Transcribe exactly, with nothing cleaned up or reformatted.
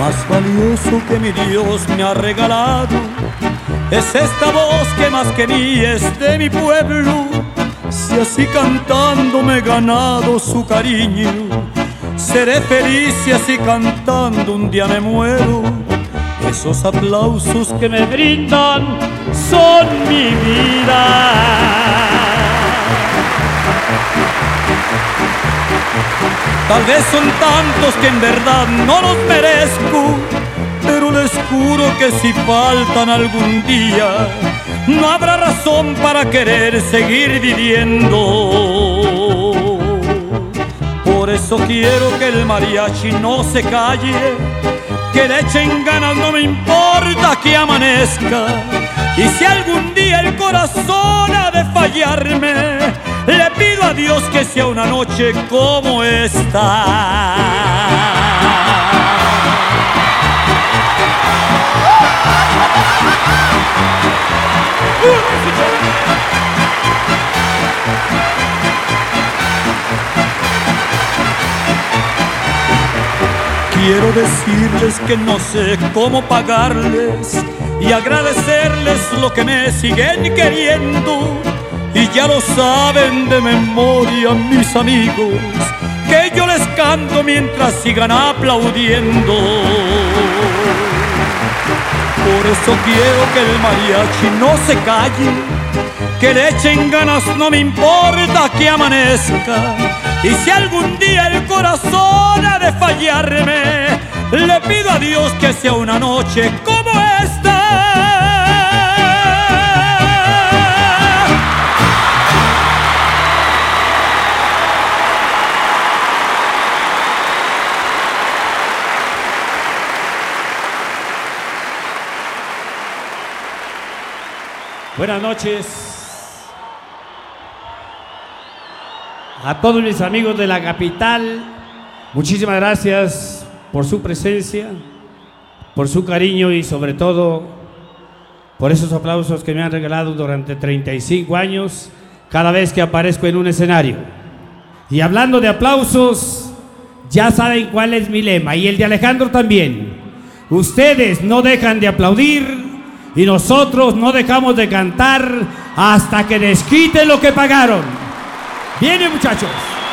más valioso que mi Dios me ha regalado es esta voz que más que mí es de mi pueblo. Si así cantando me he ganado su cariño, seré feliz si así cantando un día me muero. Esos aplausos que me brindan son mi vida. Tal vez son tantos que en verdad no los merezco, pero les juro que si faltan algún día, no habrá razón para querer seguir viviendo. Por eso quiero que el mariachi no se calle, que le echen ganas, no me importa que amanezca. Y si algún día el corazón ha de fallarme, le pido a Dios que sea una noche como esta. Quiero decirles que no sé cómo pagarles y agradecerles lo que me siguen queriendo. Y ya lo saben de memoria mis amigos, que yo les canto mientras sigan aplaudiendo. Por eso quiero que el mariachi no se calle, que le echen ganas, no me importa que amanezca. Y si algún día el corazón ha de fallarme, le pido a Dios que sea una noche como esta. Buenas noches a todos mis amigos de la capital. Muchísimas gracias por su presencia, por su cariño y sobre todo por esos aplausos que me han regalado durante treinta y cinco años cada vez que aparezco en un escenario. Y hablando de aplausos, ya saben cuál es mi lema y el de Alejandro también. Ustedes no dejan de aplaudir y nosotros no dejamos de cantar hasta que les quiten lo que pagaron. Viene, muchachos.